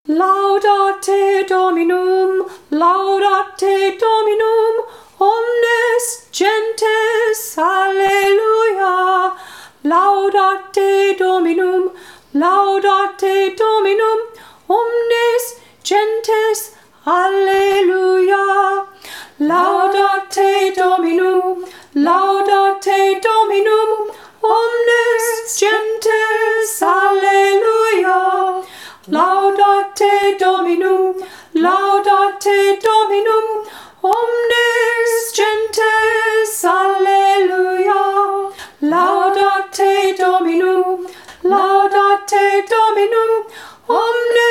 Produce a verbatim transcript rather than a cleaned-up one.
Laudate Dominum, laudate Dominum, omnes gentes, alleluia. Laudate Dominum, laudate Dominum, omnes gentes, alleluia. Laudate Dominum, laudate Dominum, omnes gentes, alleluia. Laudate Dominum, laudate Dominum, omnes gentes, alleluia. Laudate Dominum, laudate Dominum, omnes